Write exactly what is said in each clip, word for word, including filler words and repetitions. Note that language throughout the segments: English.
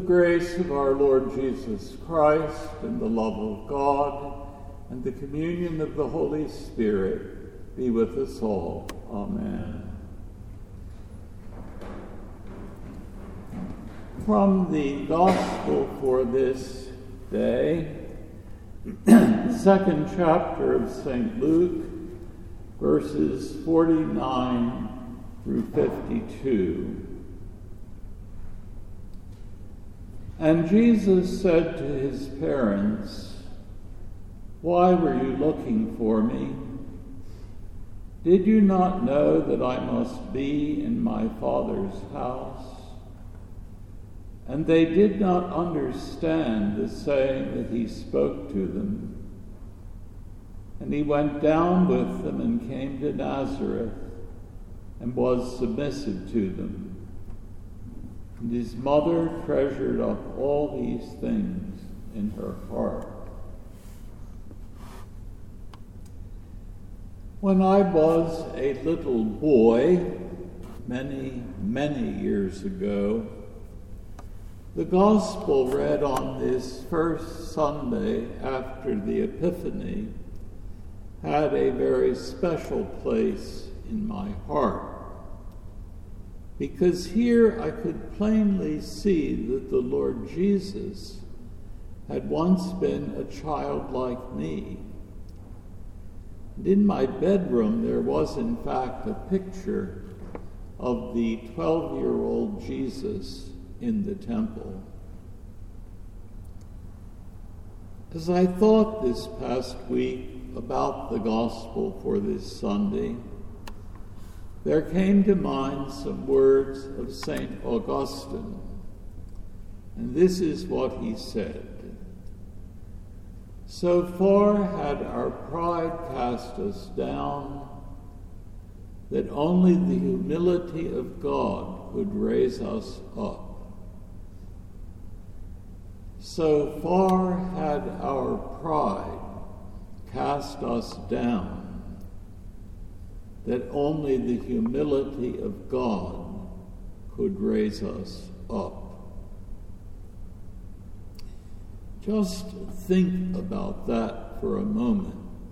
grace of our Lord Jesus Christ, and the love of God, and the communion of the Holy Spirit be with us all. Amen. From the Gospel for this day, the second chapter of Saint Luke, verses forty-nine through fifty-two. And Jesus said to his parents, "Why were you looking for me? Did you not know that I must be in my Father's house?" And they did not understand the saying that he spoke to them. And he went down with them and came to Nazareth and was submissive to them. And his mother treasured up all these things in her heart. When I was a little boy, many, many years ago, the Gospel read on this first Sunday after the Epiphany had a very special place in my heart, because here I could plainly see that the Lord Jesus had once been a child like me. And in my bedroom there was in fact a picture of the twelve-year-old Jesus in the temple. As I thought this past week about the Gospel for this Sunday, there came to mind some words of Saint Augustine, and this is what he said: "So far had our pride cast us down that only the humility of God could raise us up. So far had our pride cast us down that only the humility of God could raise us up." Just think about that for a moment.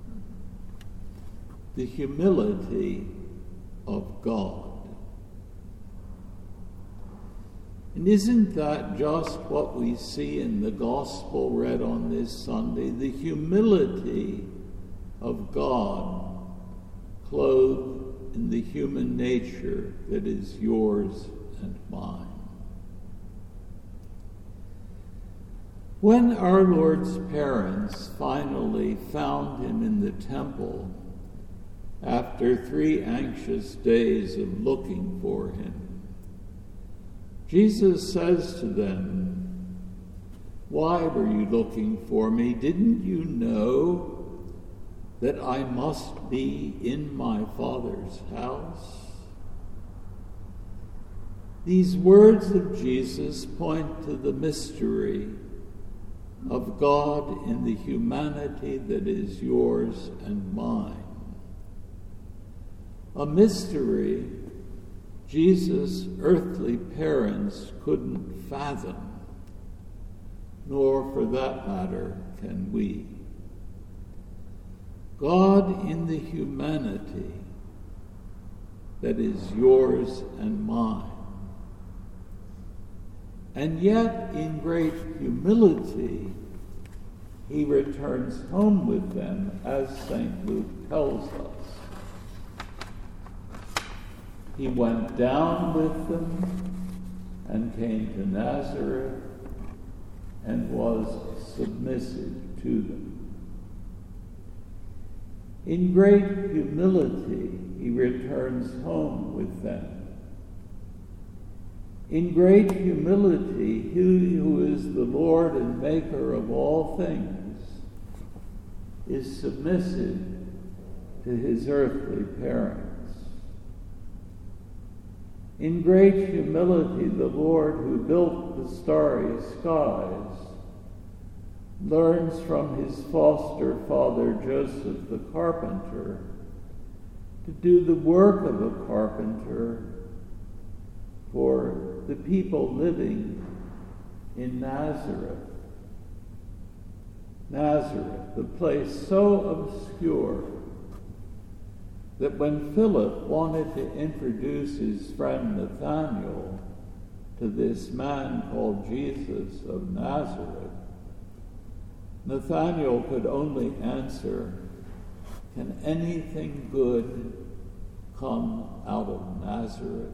The humility of God. And isn't that just what we see in the Gospel read on this Sunday? The humility of God clothed in the human nature that is yours and mine. When our Lord's parents finally found him in the temple, after three anxious days of looking for him, Jesus says to them, "Why were you looking for me? Didn't you know that I must be in my Father's house?" These words of Jesus point to the mystery of God in the humanity that is yours and mine. A mystery Jesus' earthly parents couldn't fathom, nor for that matter can we. God in the humanity that is yours and mine. And yet, in great humility, he returns home with them, as Saint Luke tells us. He went down with them and came to Nazareth and was submissive to them. In great humility, he returns home with them. In great humility, he who is the Lord and maker of all things is submissive to his earthly parents. In great humility, the Lord who built the starry skies learns from his foster father Joseph the carpenter to do the work of a carpenter for the people living in Nazareth. Nazareth, the place so obscure that when Philip wanted to introduce his friend Nathanael to this man called Jesus of Nazareth, Nathanael could only answer, "Can anything good come out of Nazareth?"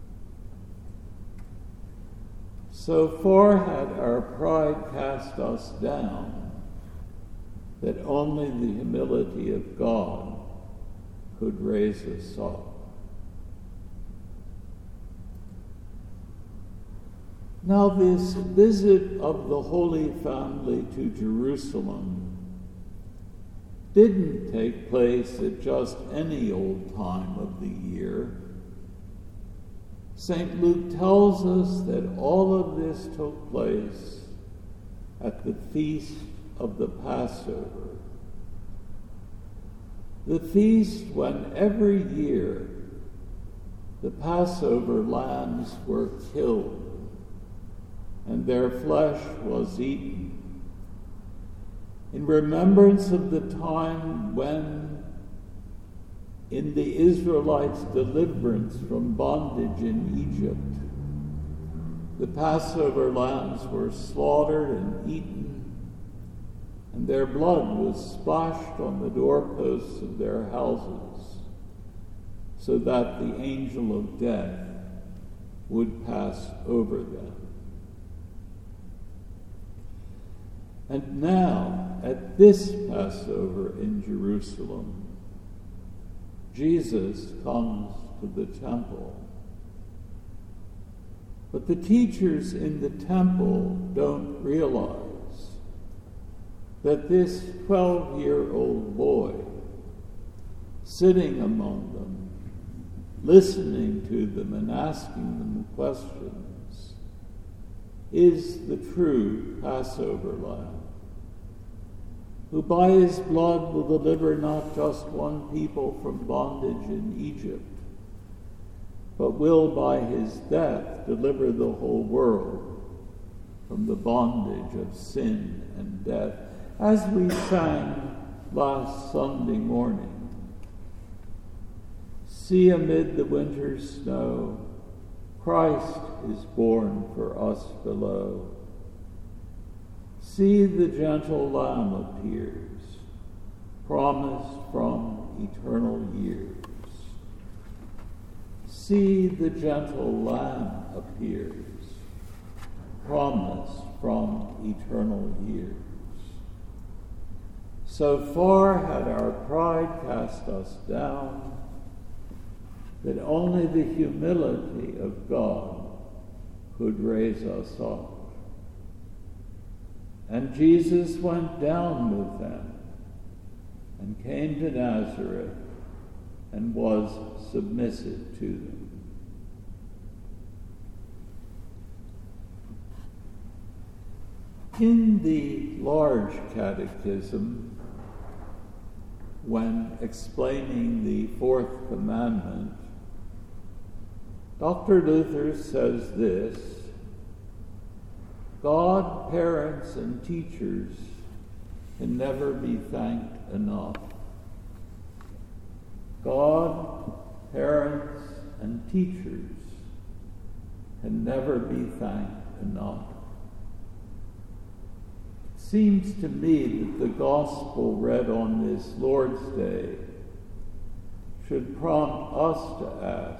So far had our pride cast us down that only the humility of God could raise us up. Now, this visit of the Holy Family to Jerusalem didn't take place at just any old time of the year. Saint Luke tells us that all of this took place at the feast of the Passover. The feast when every year the Passover lambs were killed and their flesh was eaten in remembrance of the time when, in the Israelites' deliverance from bondage in Egypt, the Passover lambs were slaughtered and eaten, and their blood was splashed on the doorposts of their houses, so that the angel of death would pass over them. And now, at this Passover in Jerusalem, Jesus comes to the temple. But the teachers in the temple don't realize that this twelve-year-old boy sitting among them, listening to them and asking them questions, is the true Passover lamb, who by his blood will deliver not just one people from bondage in Egypt, but will by his death deliver the whole world from the bondage of sin and death, as we sang last Sunday morning. See, amid the winter snow, Christ is born for us below. See, the gentle Lamb appears, promised from eternal years. See, the gentle Lamb appears, promised from eternal years. So far had our pride cast us down that only the humility of God could raise us up. And Jesus went down with them and came to Nazareth and was submissive to them. In the large catechism, when explaining the fourth commandment, Doctor Luther says this: God, parents, and teachers can never be thanked enough. God, parents, and teachers can never be thanked enough. It seems to me that the gospel read on this Lord's Day should prompt us to ask,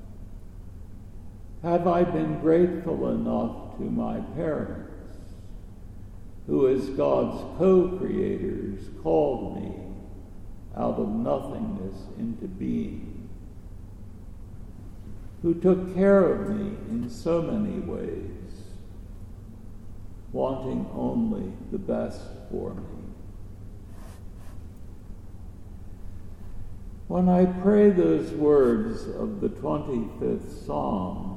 have I been grateful enough to my parents, who as God's co-creators called me out of nothingness into being, who took care of me in so many ways, wanting only the best for me? When I pray those words of the twenty-fifth Psalm,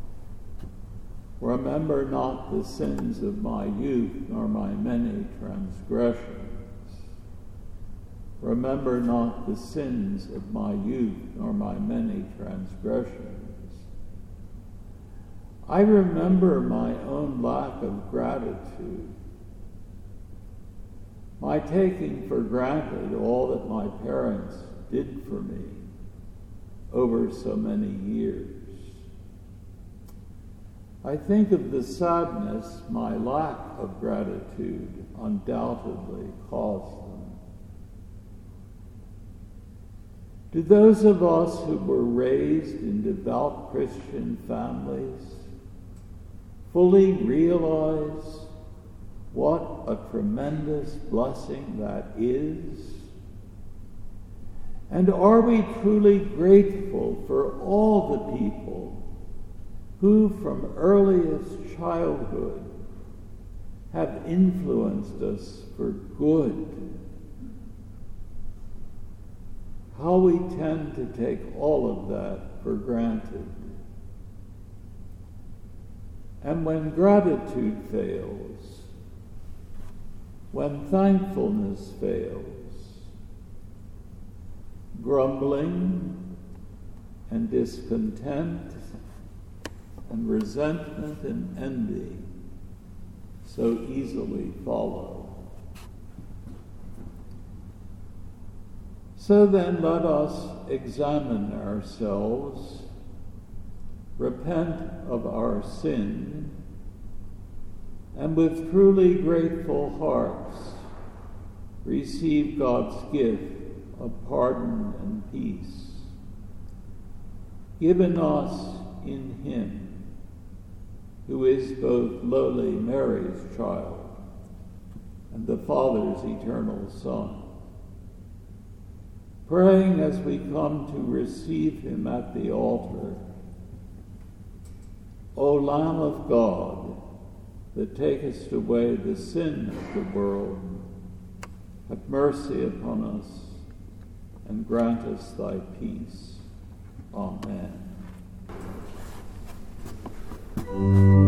remember not the sins of my youth, nor my many transgressions. Remember not the sins of my youth, nor my many transgressions. I remember my own lack of gratitude, my taking for granted all that my parents did for me over so many years. I think of the sadness my lack of gratitude undoubtedly caused them. Do those of us who were raised in devout Christian families fully realize what a tremendous blessing that is? And are we truly grateful for all the people who from earliest childhood have influenced us for good? How we tend to take all of that for granted. And when gratitude fails, when thankfulness fails, grumbling and discontent and resentment and envy so easily follow. So then let us examine ourselves, repent of our sin, and with truly grateful hearts receive God's gift of pardon and peace, given us in Him, who is both lowly Mary's child and the Father's eternal Son. Praying as we come to receive Him at the altar, O Lamb of God, that takest away the sin of the world, have mercy upon us and grant us thy peace. Amen.